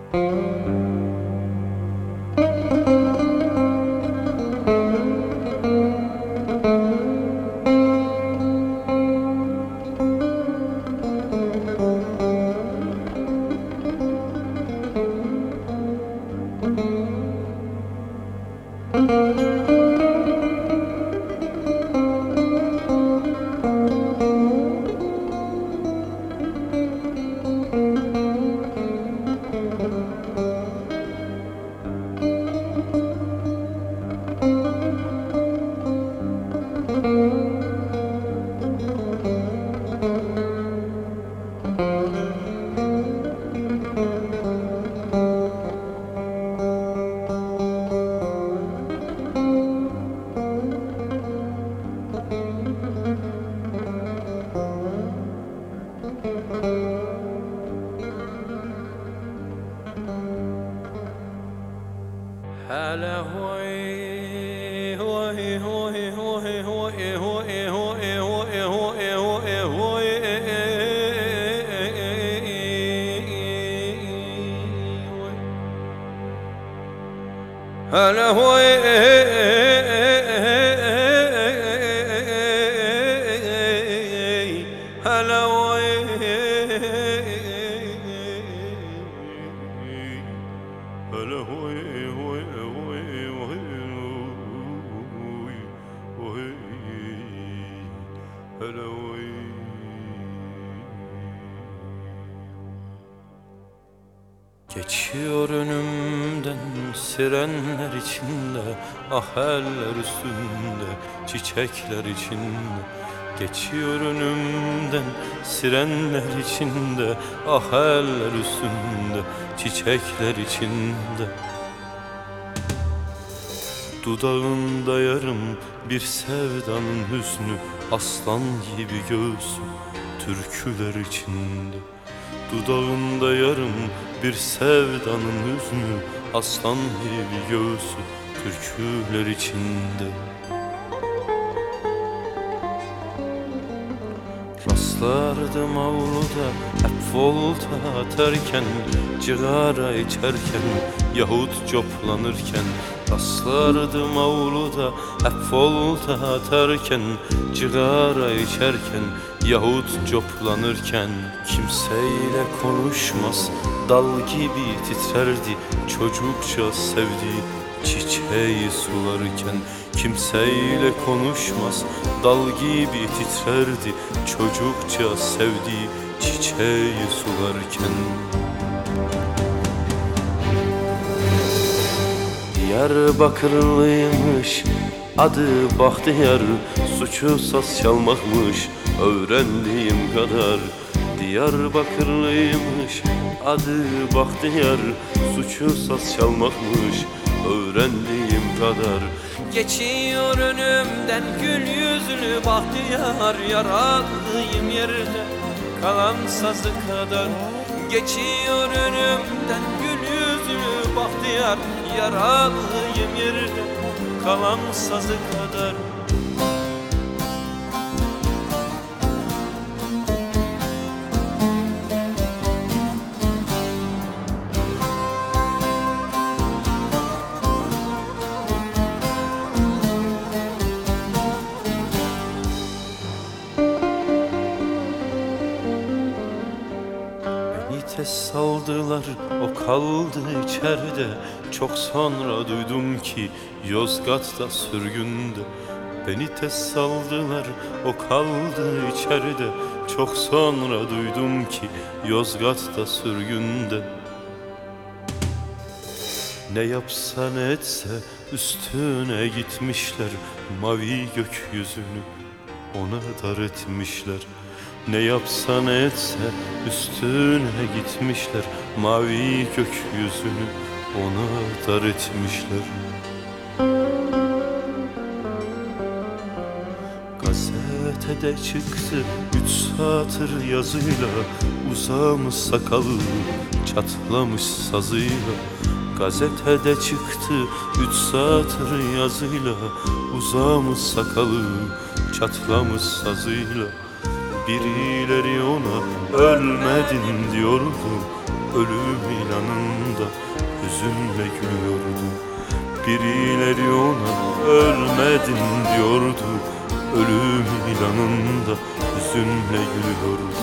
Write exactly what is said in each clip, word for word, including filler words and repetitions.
هلا هوي هوي هوي هوي هوي هوي هوي هوي هوي هوي هوي هلا هوي هلا هوي هلا هوي هوي هوي هوي هلا هوي. Geçiyor önümden sirenler içinde, ah eller üstünde, çiçekler içinde. Geçiyor önümden sirenler içinde, ah eller üstünde, çiçekler içinde. Dudağında yarım bir sevdanın hüznü, aslan gibi göğsü türküler içinde. Dudağında yarım bir sevdanın hüznü, aslan gibi göğsü türküler içinde. Rastlardım avluda hep volta atarken, cigara içerken yahut coplanırken. Rastlardım avluda hep volta atarken, cigara içerken yahut coplanırken. Kimseyle konuşmaz, dal gibi titrerdi çocukça sevdiği çiçeği sularken. Kimseyle konuşmaz, dal gibi titrerdi çocukça sevdiği çiçeği sularken. Diyarbakırlıymış, adı Bahtiyar, suçu saz çalmakmış öğrendiğim kadar. Diyarbakırlıymış, adı Bahtiyar, suçu saz çalmakmış öğrendiğim kadar. Geçiyor önümden gül yüzlü Bahtiyar, yaralıyım yerde kalan sazı kadar. Geçiyor önümden gül yüzlü Bahtiyar, yaralıyım yerde kalan sazı kadar. Tez saldılar, o kaldı içeride. Çok sonra duydum ki Yozgat'ta sürgünde. Beni tez saldılar, o kaldı içeride. Çok sonra duydum ki Yozgat'ta sürgünde. Ne yapsa ne etse üstüne gitmişler, mavi gökyüzünü ona dar etmişler. Ne yapsa ne etse üstüne gitmişler, mavi gökyüzünü ona dar etmişler. Gazetede çıktı üç satır yazıyla, uzamış sakalı çatlamış sazıyla. Gazetede çıktı üç satır yazıyla, uzamış sakalı çatlamış sazıyla. Birileri ona ölmedin diyordu, ölüm ilanında hüzünle gülüyordu. Birileri ona ölmedin diyordu, ölüm ilanında hüzünle gülüyordu.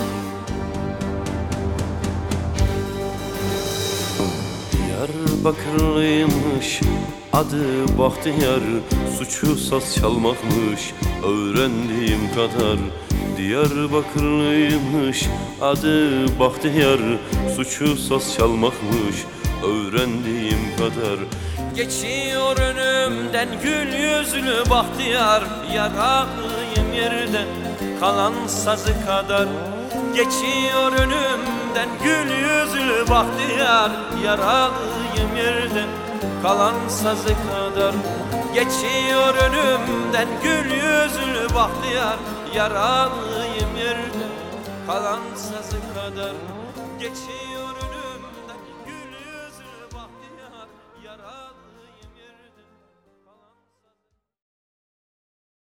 Diyarbakırlıymış, adı Bahtiyar, suçu saz çalmakmış öğrendiğim kadar. Diyarbakırlıymış, adı Bahtiyar, suçu saz çalmakmış öğrendiğim kadar. Geçiyor önümden gül yüzlü Bahtiyar, yaralıyım yerde kalan sazı kadar. Geçiyor önümden gül yüzlü Bahtiyar, yaralıyım yerde kalan sazı kadar. Geçiyor önümden gül yüzlü Bahtiyar, yaralıyım yerde kalan sazı kadar. Geçiyor